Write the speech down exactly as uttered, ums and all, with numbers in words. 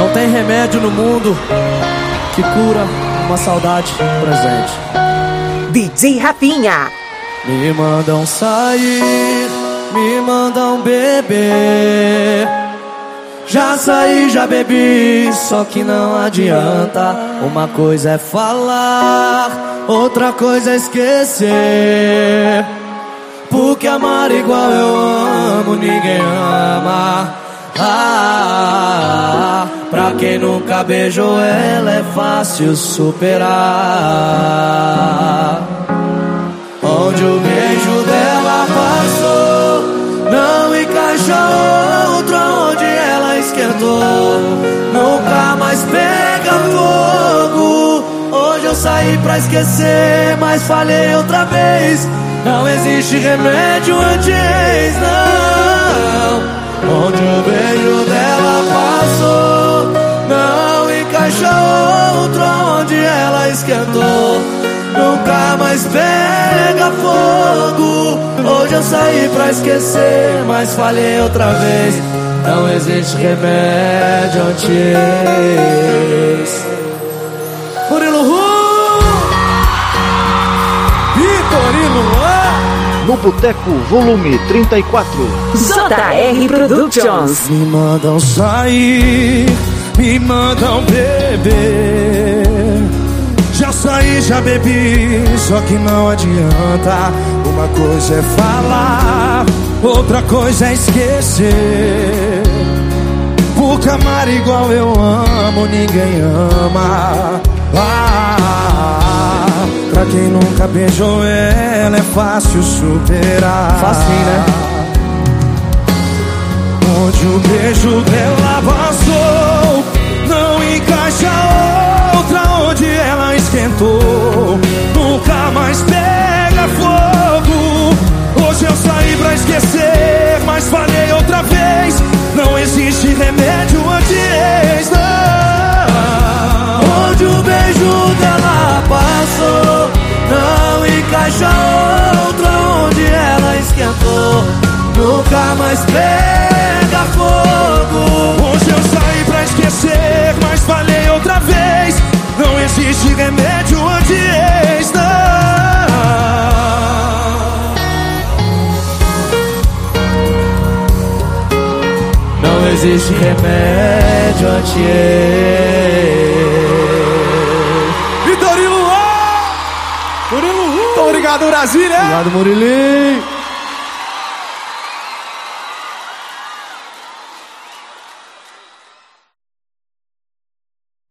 Não tem remédio no mundo que cura uma saudade presente. D J Rafinha. Me mandam sair, me mandam beber. Já saí, já bebi, só que não adianta. Uma coisa é falar, outra coisa é esquecer. Porque amar igual eu amo, ninguém ama. Ah, pra quem nunca beijou ela é fácil superar. Onde o beijo dela passou, não encaixa outro. Onde ela esquentou, nunca mais pega fogo. Hoje eu saí pra esquecer, mas falhei outra vez. Não existe remédio anti-ex, não. Onde o beijo dela passou, não encaixa outro. Onde ela esquentou, nunca mais pega fogo. Hoje eu saí pra esquecer, mas falhei outra vez. Não existe remédio anti-ex. Murilo Ru, Vitorino Luan. No Boteco, volume trinta e quatro. J R Productions. Me mandam sair, me mandam beber. Já saí, já bebi, só que não adianta. Uma coisa é falar, outra coisa é esquecer. Porque amar igual eu amo, ninguém ama. Ah, pra quem nunca beijou ela é fácil superar. Facinho, né? Onde o beijo dela passou, não encaixa outra. Onde ela esquentou, nunca mais pega fogo. Hoje eu saí pra esquecer, mas falhei outra vez. Não existe remédio anti-ex, não. Onde o beijo dela passou, não encaixa outra. Onde ela esquentou, nunca mais pega fogo. Hoje eu saí pra esquecer, mas falhei outra vez. Não existe remédio anti-ex, não. Não existe remédio anti-ex. Vitorino Luan! Murilo Ru! Obrigado, Brasília! Obrigado, Murilinho.